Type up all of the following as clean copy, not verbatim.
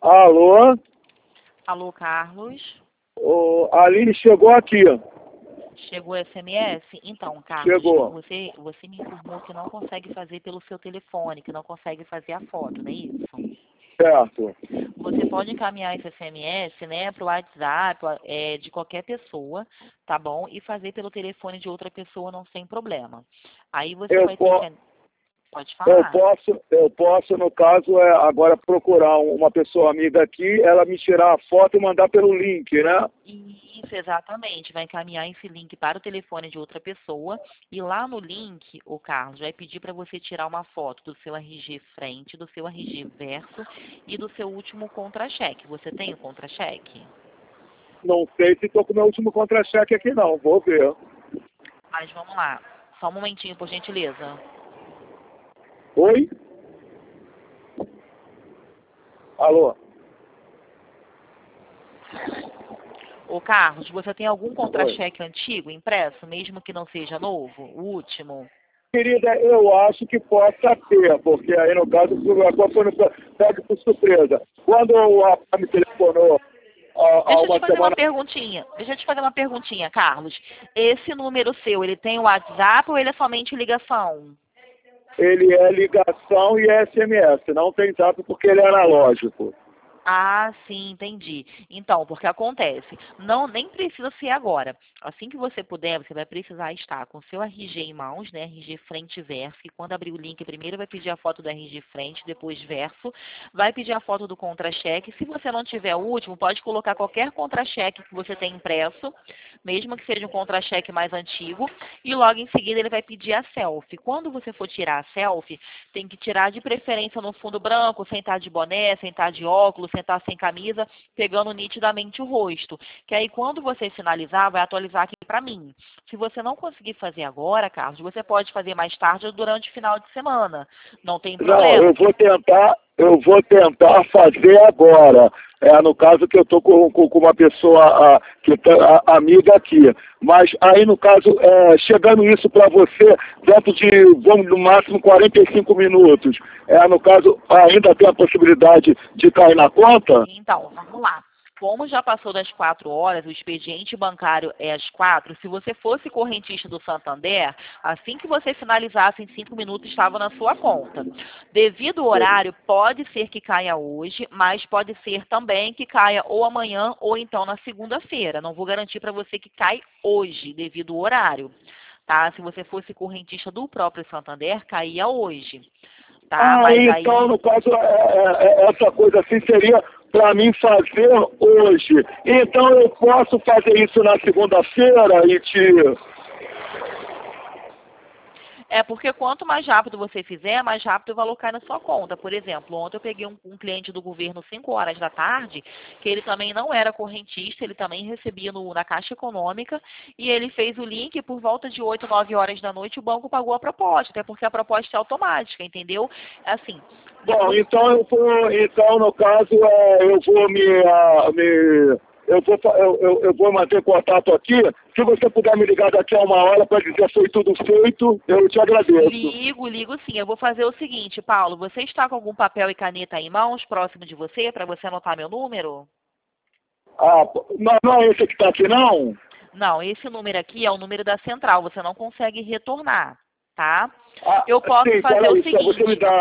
Alô? Alô, Carlos. A Aline chegou aqui. Chegou SMS? Então, Carlos, Chegou. você me informou que não consegue fazer pelo seu telefone, que não consegue fazer a foto, não é isso? Certo. Você pode encaminhar esse SMS, né, para o WhatsApp de qualquer pessoa, tá bom? E fazer pelo telefone de outra pessoa não tem problema. Aí você vai ter que... Pode falar. Eu posso, no caso, agora procurar uma pessoa amiga aqui, ela me tirar a foto e mandar pelo link, né? Isso, exatamente. Vai encaminhar esse link para o telefone de outra pessoa e lá no link, o Carlos vai pedir para você tirar uma foto do seu RG frente, do seu RG verso e do seu último contra-cheque. Você tem o contra-cheque? Não sei se estou com o meu último contra-cheque aqui não, vou ver. Mas vamos lá. Só um momentinho, por gentileza. Oi? Alô? Ô Carlos, você tem algum contra-cheque antigo impresso, mesmo que não seja novo, o último? Querida, eu acho que possa ter, porque aí no caso pega por surpresa. Quando a me telefonou há uma semana... Deixa eu te fazer uma perguntinha, Carlos. Esse número seu, ele tem WhatsApp ou ele é somente ligação? Ele é ligação e SMS, não tem zap porque ele é analógico. Ah, sim, entendi. Então, porque acontece, nem precisa ser agora. Assim que você puder, você vai precisar estar com o seu RG em mãos, né? RG frente e verso, e quando abrir o link, primeiro vai pedir a foto do RG frente, depois verso, vai pedir a foto do contra-cheque. Se você não tiver o último, pode colocar qualquer contra-cheque que você tem impresso, mesmo que seja um contra-cheque mais antigo, e logo em seguida ele vai pedir a selfie. Quando você for tirar a selfie, tem que tirar de preferência no fundo branco, sem estar de boné, sem estar de óculos, sentar sem camisa, pegando nitidamente o rosto. Que aí quando você finalizar, vai atualizar aqui para mim. Se você não conseguir fazer agora, Carlos, você pode fazer mais tarde ou durante o final de semana. Não tem problema. Não, eu vou tentar fazer agora. No caso que eu estou com uma pessoa amiga aqui. Mas aí, no caso, chegando isso para você, dentro de, no máximo, 45 minutos, no caso, ainda tem a possibilidade de cair na conta? Então, vamos lá. Como já passou das 4 horas, o expediente bancário é às 4, se você fosse correntista do Santander, assim que você finalizasse em 5 minutos, estava na sua conta. Devido ao horário, pode ser que caia hoje, mas pode ser também que caia ou amanhã ou então na segunda-feira. Não vou garantir para você que cai hoje, devido ao horário. Tá? Se você fosse correntista do próprio Santander, caía hoje. Tá? Mas Então, aí... no caso, essa coisa assim seria para mim fazer hoje. Então, eu posso fazer isso na segunda-feira e É porque quanto mais rápido você fizer, mais rápido o valor cai na sua conta. Por exemplo, ontem eu peguei um cliente do governo 5 horas da tarde, que ele também não era correntista, ele também recebia na Caixa Econômica, e ele fez o link e por volta de 8, 9 horas da noite o banco pagou a proposta, até porque a proposta é automática, entendeu? É assim. Bom, então no caso, eu vou eu vou manter contato aqui. Se você puder me ligar daqui a 1 hora para dizer foi tudo feito, eu te agradeço. Ligo sim. Eu vou fazer o seguinte, Paulo, você está com algum papel e caneta em mãos próximo de você para você anotar meu número? Não é esse que está aqui, não? Não, esse número aqui é o número da central, você não consegue retornar, tá? Eu posso fazer o seguinte,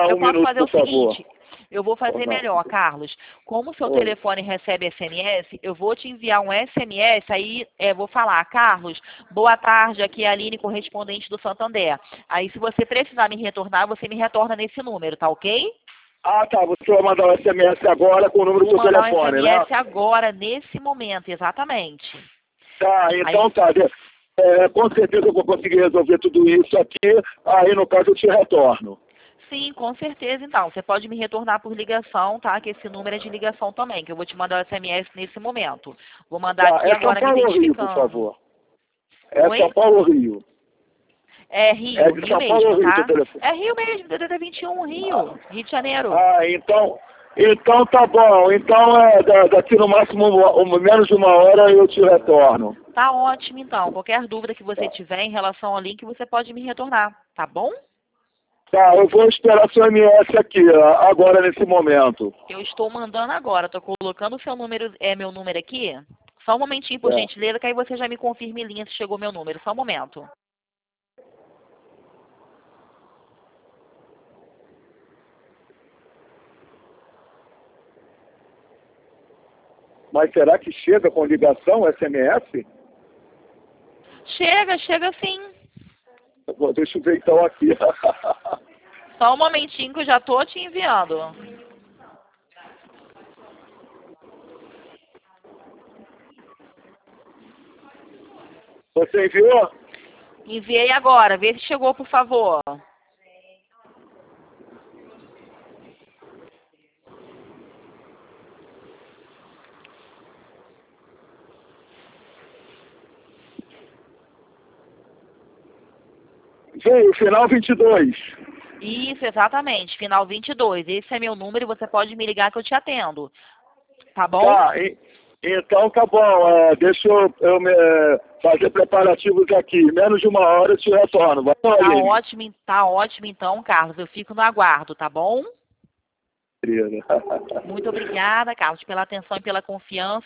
eu vou fazer melhor, Carlos. Como o seu telefone recebe SMS, eu vou te enviar um SMS, aí vou falar, Carlos, boa tarde, aqui é a Aline, correspondente do Santander. Aí se você precisar me retornar, você me retorna nesse número, tá ok? Tá, você vai mandar um SMS agora com o número do seu telefone, né? Vou mandar um SMS agora, nesse momento, exatamente. Tá, então com certeza eu vou conseguir resolver tudo isso aqui, aí no caso eu te retorno. Sim, com certeza, então. Você pode me retornar por ligação, tá? Que esse número é de ligação também, que eu vou te mandar o SMS nesse momento. Vou mandar aqui agora me identificando. Rio, por favor. São Paulo ou Rio? É Rio, Rio mesmo, tá? É Rio mesmo, DDD 21, Rio de Janeiro. Então tá bom. Então daqui no máximo menos de 1 hora eu te retorno. Tá ótimo, então. Qualquer dúvida que você tiver em relação ao link, você pode me retornar, tá bom? Tá, eu vou esperar seu MS aqui, agora nesse momento. Eu estou mandando agora, estou colocando o seu número, meu número aqui. Só um momentinho, por gentileza, que aí você já me confirma em linha se chegou meu número. Só um momento. Mas será que chega com ligação, SMS? Chega sim. Deixa eu ver então aqui. Só um momentinho que eu já estou te enviando. Você enviou? Enviei agora, vê se chegou, por favor. Veio, final 22. Isso, exatamente, final 22. Esse é meu número e você pode me ligar que eu te atendo. Tá bom? Tá, então tá bom. Deixa eu fazer preparativos aqui. Menos de uma hora eu te retorno. Vai, Tá ótimo então, Carlos. Eu fico no aguardo, tá bom? querida. Muito obrigada, Carlos, pela atenção e pela confiança.